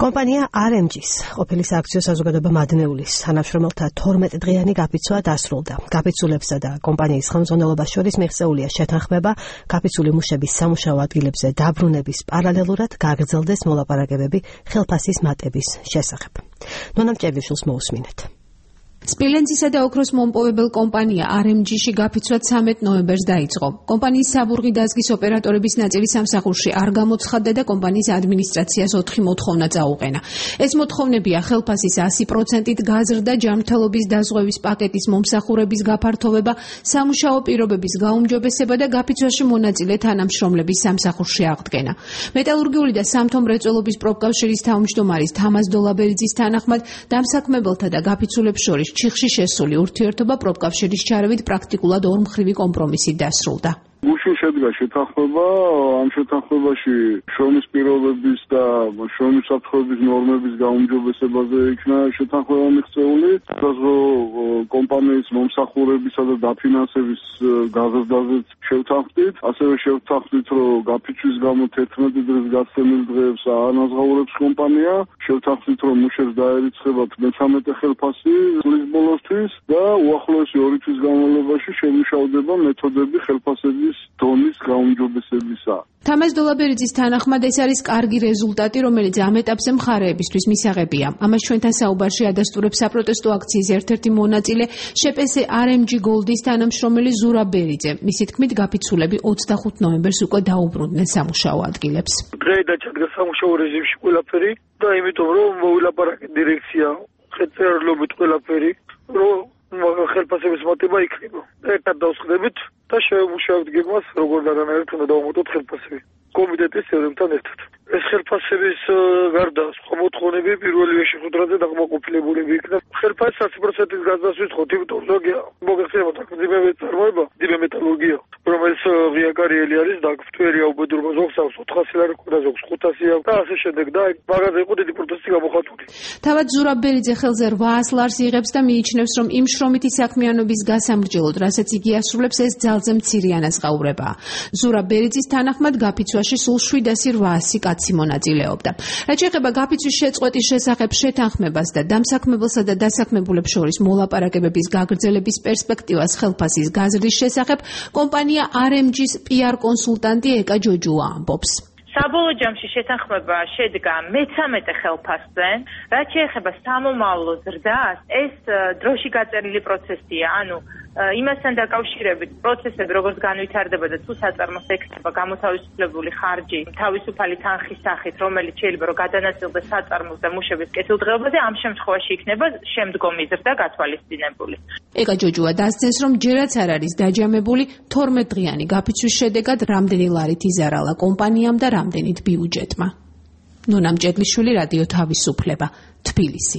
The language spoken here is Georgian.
კომპანია RMG-ს ყოფილი სააქციო საზოგადოება მადნეულის თანამშრომელთა 12 დღიანი გაფიცვა დასრულდა. გაფიცულებსა და კომპანიის ხელმძღვანელობას შორის მიღწეულია შეთანხმება გაფიცული მუშების სამუშაო ადგილებზე დაბრუნების პარალელურად გაგრძელდეს მოლაპარაკებები ხელფასის მატების შესახებ. ნონა მჭედლიშვილს მოусმინეთ. სპილენძისა და ოქროს მომპოვებელ კომპანია RMG-ში გაფიცვა 13 ნოემბერს დაიწყო. კომპანიის საბურღი დაზგის ოპერატორების ნაწილი სამსახურში არ გამოცხადდა და კომპანიის ადმინისტრაციას 4 მოთხოვნა წაუყენა. ეს მოთხოვნებია ხელფასის 100%-ით გაზრდა, ჯანმრთელობის დაზღვევის პაკეტის მომსახურების გაფართოვება, სამუშაო პირობების გაუმჯობესება და გაფიცვაში მონაწილე თანამშრომლების სამსახურში აღდგენა. მეტალურგიული და სამთო მრეწველობის პროფკავშირის თავმჯდომარის თამაზ დოლაბერიძის თანახმად, დამსაქმებელთა და გაფიცულებს შორის ჩიხში შესული ურთიერთობა პროფკავშირის ჩარევით პრაქტიკულად ორმხრივი კომპრომისით დასრულდა. გუშინ შედგა შეთანხმება, ამ შეთანხმებაში შრომის პირობების და შრომის საფრთხეების ნორმების გაუმჯობესებაზე იქნა შეთანხმება მიღწეული, საზღვაო კომპანიის მომსახურებისა და დაფინანსების გაზრდაზეც შევთანხმდით, ასევე შევთანხმდით, რომ გაფიცვის გამო 11 დღის გასცემის დღეებს ანაზღაურებს კომპანია, შევთანხმდით, რომ მუშებს დაერიცხებათ მე-13 ხელფასი წლის ბოლოსთვის და უახლოესი 2 თვის განმავლობაში შემუშავდება მეთოდები ხელფასების დონის გაუმჯობესებისა. თამაზ დოლაბერიძის თანახმად ეს არის კარგი რეზულტატი, რომელიც ამ ეტაპზე მხარეებისთვის მისაღებია. ამას ჩვენთან საუბარში ადასტურებს საპროტესტო აქციის ერთ-ერთი მონაწილე შეპესე RMG Gold-ის თანამშრომელი ზურაბ ბერიძე. მისი თქმით, გაფიცულები 25 ნოემბერს უკვე დაუბრუნდნენ სამუშაო ადგილებს. დღეიდან ჩადგა სამუშაო რეჟიმში ყველაფერი და იმიტომ რომ მოვილაპარაკეთ დირექცია ხელწერლობით ყველაფერი, რომ ხელფასების მატება იქნება. ერთად დავსხდებით და შევმუშავებთ გეგმას, როგორ დანაირად უნდა დავამატოთ ხელფასები. კომიტეტის წევრებთან ერთად. ეს ხელფასების გარდა სხვა მოთხოვნები პირველივე შეხვედრაზე დაკმაყოფილებულები იქნა. ხელფასის 100%-ის გაზრდას ვიტყოთ, იმიტომ რომ მოგეხსენებათ, აქ მძიმე წარმოება, მძიმე მეტალურგია, რომელიც ღია კარიელი არის და ფტვერია უბედურება ზოგს აქვს 400 ლარი და ზოგს 500 აქვს და ასე შემდეგ და მაგაზე იყო დიდი პროტესტი გამოხატული. თავად ზურაბ ბერიძე ხელზე 800 ლარს იღებს და მიიჩნევს, რომ იმ შრომითი საქმიანობის გასამრჯელოდ, რასაც იგი ასრულებს, ეს ძალზე მცირე ანაზღაურებაა. ზურაბ ბერიძის თანახმად გაფიცვაში სულ 700-800 კაცი მონაწილეობდა. რაც შეეხება გაფიცვის შეწყვეტის შესახებ შეთანხმებას და დამსაქმებელსა და დასაქმებულებს შორის მოლაპარაკებების გაგრძელების პერსპექტივას ხელფასის გაზრდის შესახებ, კომპანია RMG-ს PR კონსულტანტი ეკა ჯოჯუა ამბობს. საბოლოო ჯამში შეთანხმება შედგა მე-13 ხელფასზე, რაც შეეხება სამომავლო ზრდას, ეს დროში გაწერილი პროცესია, ანუ იმასთან დაკავშირებით პროცესები როგორც განვითარდება და თუ საწარმოს ექნება გამოთავისუფლებული ხარჯი თავისუფალი თანხის სახით, რომელიც შეიძლება რომ გადანაწილდეს საწარმოს და მუშების კეთილდღეობაზე, ამ შემთხვევაში იქნება შემდგომი ზრდა გათვალისწინებული. ეკა ჯოჯუა დასცენს, რომ ჯერაც არ არის დაჯამებული 12 დღიანი გაფიცვის შედეგად რამდენი ლარით იზარალა კომპანიამ და რამდენით ბიუჯეტმა. ნონა მჭედლიშვილი, რადიო თავისუფლება, თბილისი.